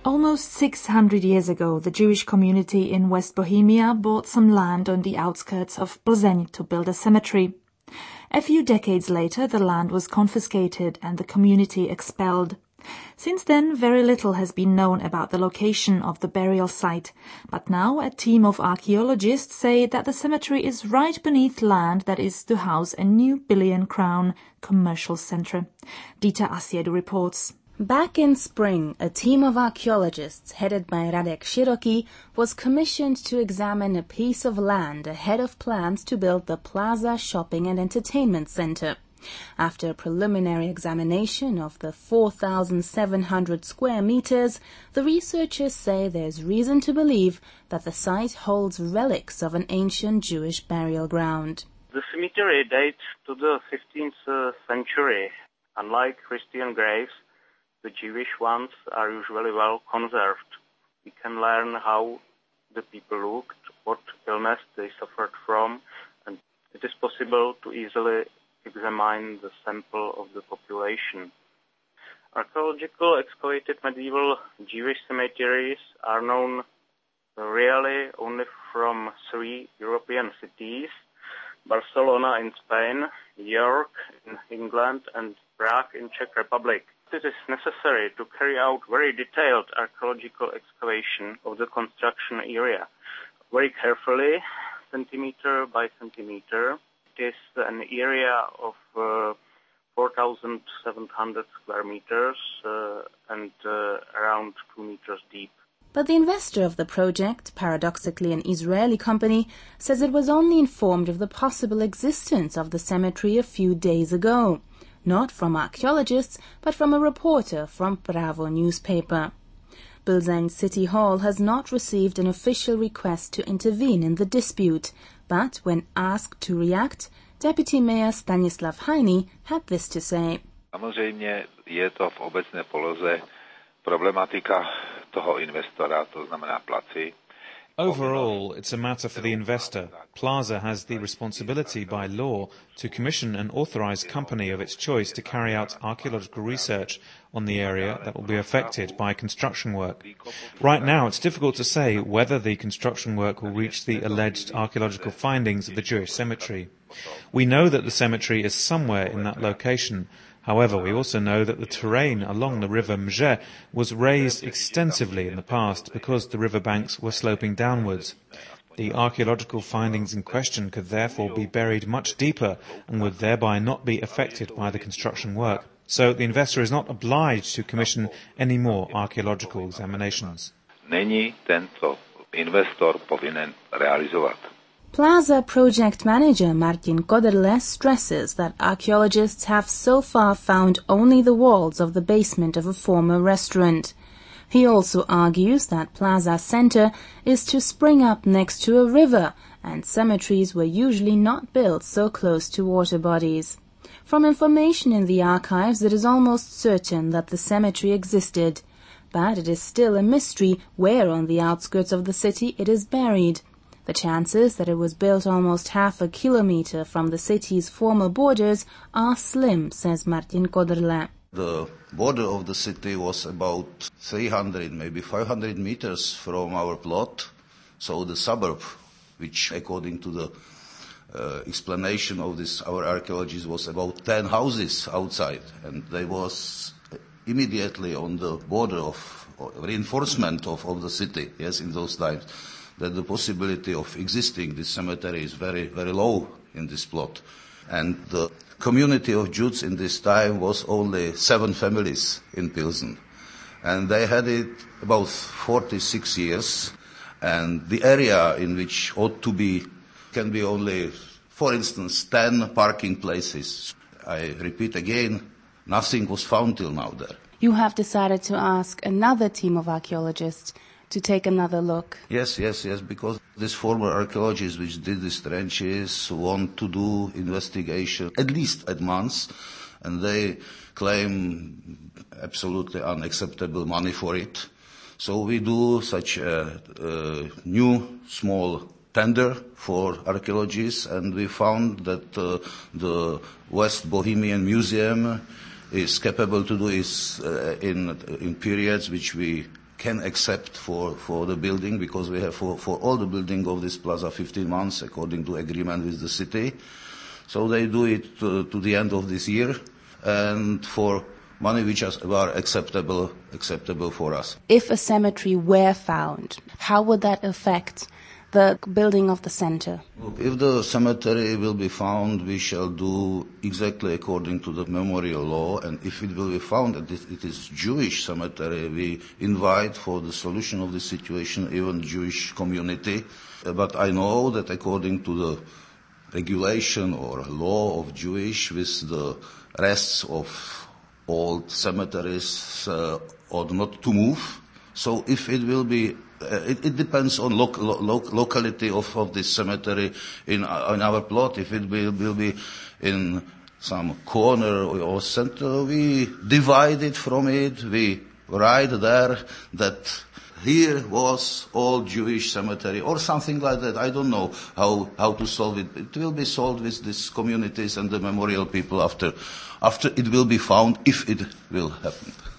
Almost 600 years ago, the Jewish community in West Bohemia bought some land on the outskirts of Plzeň to build a cemetery. A few decades later, the land was confiscated and the community expelled. Since then, very little has been known about the location of the burial site, but now a team of archaeologists say that the cemetery is right beneath land that is to house a new billion-crown commercial centre. Dita Asiedu reports. Back in spring, a team of archaeologists headed by Radek Široky was commissioned to examine a piece of land ahead of plans to build the Plaza Shopping and Entertainment Center. After a preliminary examination of the 4,700 square meters, the researchers say there's reason to believe that the site holds relics of an ancient Jewish burial ground. The cemetery dates to the 15th century. Unlike Christian graves, the Jewish ones are usually well conserved. We can learn how the people looked, what illness they suffered from, and it is possible to easily examine the sample of the population. Archaeological excavated medieval Jewish cemeteries are known really only from 3 European cities: Barcelona in Spain, York in England, and Prague in Czech Republic. It is necessary to carry out very detailed archaeological excavation of the construction area, very carefully, centimeter by centimeter. It is an area of 4,700 square meters and around 2 meters deep. But the investor of the project, paradoxically an Israeli company, says it was only informed of the possible existence of the cemetery a few days ago. Not from archaeologists, but from a reporter from Pravo newspaper. Plzeň City Hall has not received an official request to intervene in the dispute, but when asked to react, Deputy Mayor Stanislav Hajný had this to say. Samozřejmě je to v obecné poloze problematika toho investora, to znamená Placi. Overall, it's a matter for the investor. Plaza has the responsibility by law to commission an authorized company of its choice to carry out archaeological research on the area that will be affected by construction work. Right now, it's difficult to say whether the construction work will reach the alleged archaeological findings of the Jewish cemetery. We know that the cemetery is somewhere in that location. However, we also know that the terrain along the river Mže was raised extensively in the past because the river banks were sloping downwards. The archaeological findings in question could therefore be buried much deeper and would thereby not be affected by the construction work. So the investor is not obliged to commission any more archaeological examinations. Není tento investor povinen realizovat. Plaza project manager Martin Koderle stresses that archaeologists have so far found only the walls of the basement of a former restaurant. He also argues that Plaza Center is to spring up next to a river, and cemeteries were usually not built so close to water bodies. From information in the archives, it is almost certain that the cemetery existed, but it is still a mystery where on the outskirts of the city it is buried. The chances that it was built almost half a kilometer from the city's former borders are slim, says Martin Koderle. The border of the city was about 300, maybe 500 meters from our plot. So the suburb, which according to the explanation of this, our archaeologists, was about 10 houses outside. And they was immediately on the border of reinforcement of the city, yes, in those times. That the possibility of existing this cemetery is very, very low in this plot. And the community of Jews in this time was only 7 families in Pilsen. And they had it about 46 years. And the area in which ought to be can be only, for instance, 10 parking places. I repeat again, nothing was found till now there. You have decided to ask another team of archaeologists to take another look. Yes, because these former archaeologists which did these trenches want to do investigation at least at months, and they claim absolutely unacceptable money for it. So we do such a new small tender for archaeologists, and we found that the West Bohemian Museum is capable to do this in periods which we can accept for the building, because we have for all the building of this plaza 15 months according to agreement with the city. So they do it to the end of this year, and for money which are acceptable for us. If a cemetery were found, how would that affect the building of the center? If the cemetery will be found, we shall do exactly according to the memorial law, and if it will be found that it is Jewish cemetery, we invite for the solution of the situation even Jewish community. But I know that according to the regulation or law of Jewish, with the rests of old cemeteries ought not to move. So if it will be, it depends on locality of this cemetery in our plot. If it will be in some corner or center, we divide it from it. We write there that here was old Jewish cemetery or something like that. I don't know how to solve it. It will be solved with these communities and the memorial people after it will be found, if it will happen.